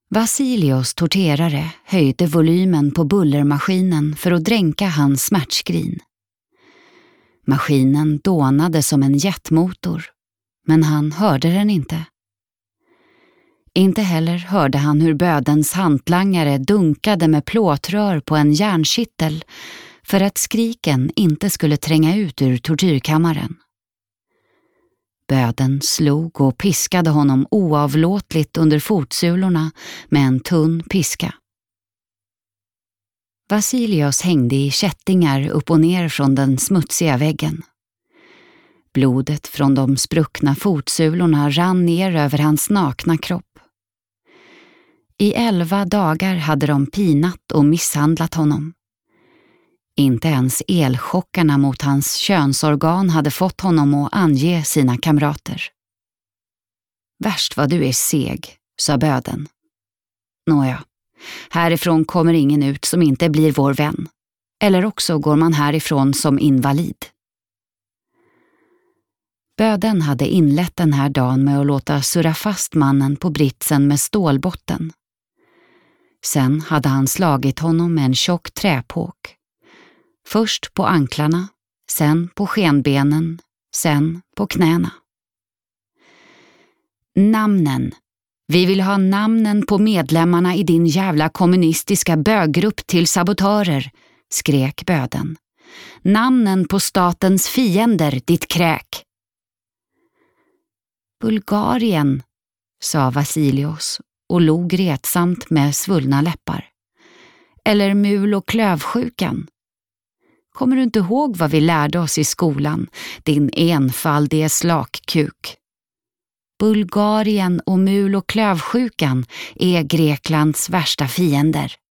Vasilios torterare höjde volymen på bullermaskinen för att dränka hans smärtskrin. Maskinen dånade som en jetmotor, men han hörde den inte. Inte heller hörde han hur bödens hantlangare dunkade med plåtrör på en järnkittel för att skriken inte skulle tränga ut ur tortyrkammaren. Böden slog och piskade honom oavlåtligt under fotsulorna med en tunn piska. Vasilios hängde i kättingar upp och ner från den smutsiga väggen. Blodet från de spruckna fotsulorna rann ner över hans nakna kropp. I 11 dagar hade de pinat och misshandlat honom. Inte ens elchockarna mot hans könsorgan hade fått honom att ange sina kamrater. Värst vad du är seg, sa böden. Nåja, härifrån kommer ingen ut som inte blir vår vän. Eller också går man härifrån som invalid. Böden hade inlett den här dagen med att låta surra fast mannen på britsen med stålbotten. Sen hade han slagit honom med en tjock träpåk. Först på anklarna, sen på skenbenen, sen på knäna. Namnen. Vi vill ha namnen på medlemmarna i din jävla kommunistiska böggrupp till sabotörer, skrek böden. Namnen på statens fiender, ditt kräk. Bulgarien, sa Vasilios och log retsamt med svullna läppar. Eller mul- och klövsjukan. Kommer du inte ihåg vad vi lärde oss i skolan, din enfaldige slakkuk? Bulgarien och mul- och klövsjukan är Greklands värsta fiender.